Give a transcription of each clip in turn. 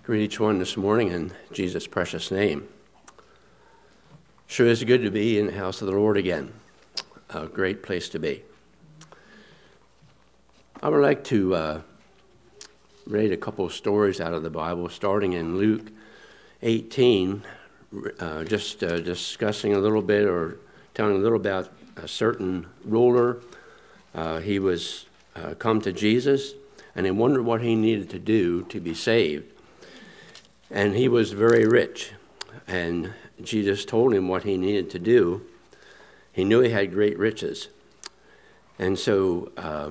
Greet each one this morning in Jesus' precious name. Sure is good to be in the house of the Lord again. A great place to be. I would like to read a couple of stories out of the Bible, starting in Luke 18, just discussing a little bit or telling a little about a certain ruler. He was come to Jesus, and he wondered what he needed to do to be saved. And he was very rich, and Jesus told him what he needed to do. He knew he had great riches. And so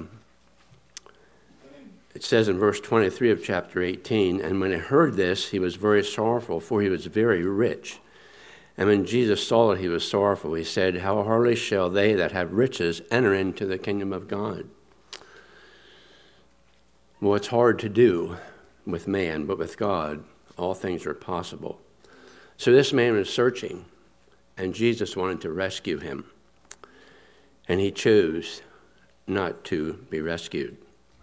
it says in verse 23 of chapter 18, and when he heard this, he was very sorrowful, for he was very rich. And when Jesus saw that he was sorrowful, he said, how hardly shall they that have riches enter into the kingdom of God? Well, it's hard to do with man, but with God, all things are possible. So this man was searching, and Jesus wanted to rescue him. And he chose not to be rescued.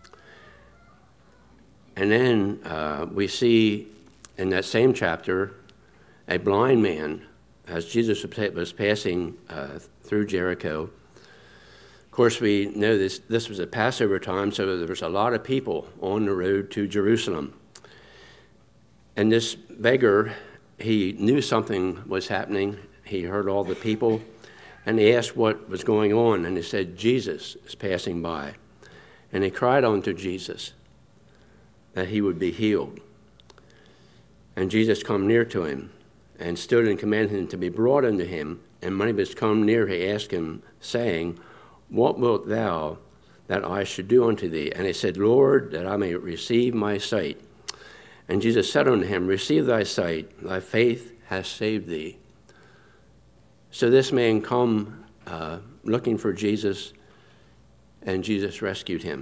And then we see in that same chapter a blind man, as Jesus was passing through Jericho. Of course, we know this was a Passover time, so there was a lot of people on the road to Jerusalem. And this beggar, he knew something was happening. He heard all the people, and he asked what was going on, and he said, Jesus is passing by. And he cried unto Jesus that he would be healed. And Jesus come near to him and stood and commanded him to be brought unto him. And when he was come near, he asked him, saying, what wilt thou that I should do unto thee? And he said, Lord, that I may receive my sight. And Jesus said unto him, receive thy sight, thy faith has saved thee. So this man come looking for Jesus, and Jesus rescued him.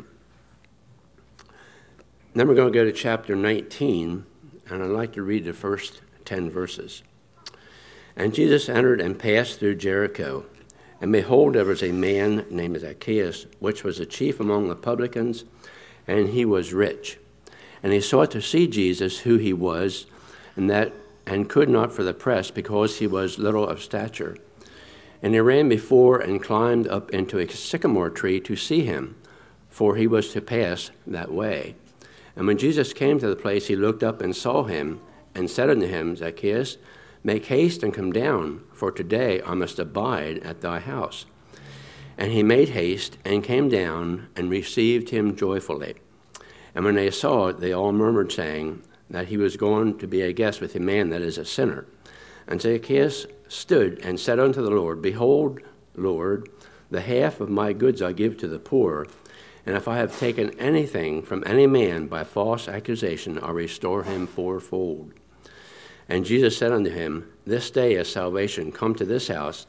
Then we're going to go to chapter 19, and I'd like to read the first 10 verses. And Jesus entered and passed through Jericho. And behold, there was a man named Zacchaeus, which was a chief among the publicans, and he was rich. And he sought to see Jesus, who he was, and could not for the press, because he was little of stature. And he ran before and climbed up into a sycamore tree to see him, for he was to pass that way. And when Jesus came to the place, he looked up and saw him, and said unto him, Zacchaeus, make haste and come down, for today I must abide at thy house. And he made haste and came down and received him joyfully. And when they saw it, they all murmured, saying that he was going to be a guest with a man that is a sinner. And Zacchaeus stood and said unto the Lord, behold, Lord, the half of my goods I give to the poor, and if I have taken anything from any man by false accusation, I restore him fourfold. And Jesus said unto him, this day is salvation come to this house,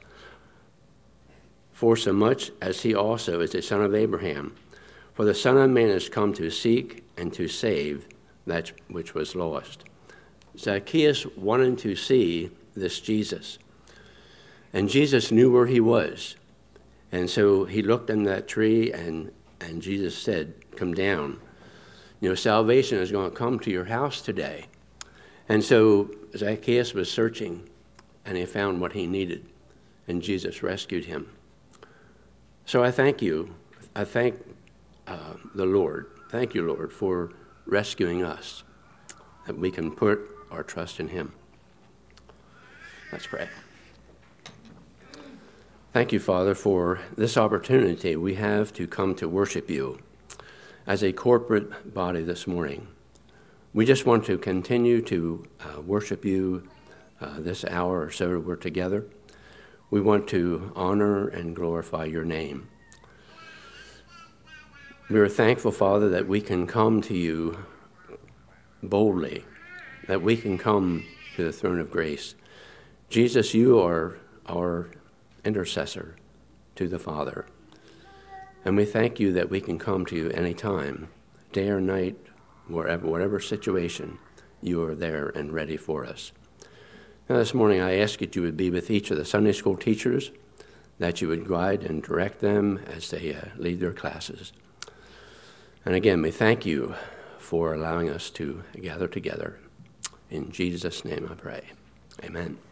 for so much as he also is a son of Abraham. For the Son of Man is come to seek and to save that which was lost. Zacchaeus wanted to see this Jesus. And Jesus knew where he was. And so he looked in that tree, and Jesus said, come down. You know, salvation is going to come to your house today. And so Zacchaeus was searching, and he found what he needed. And Jesus rescued him. So I thank you. I thank the Lord. Thank you, Lord, for rescuing us, that we can put our trust in him. Let's pray. Thank you, Father, for this opportunity we have to come to worship you as a corporate body this morning. We just want to continue to worship you this hour or so we're together. We want to honor and glorify your name. We are thankful, Father, that we can come to you boldly, that we can come to the throne of grace. Jesus, you are our intercessor to the Father. And we thank you that we can come to you anytime, day or night, whatever situation, you are there and ready for us. Now this morning I ask that you would be with each of the Sunday school teachers, that you would guide and direct them as they lead their classes. And again, we thank you for allowing us to gather together. In Jesus' name I pray. Amen.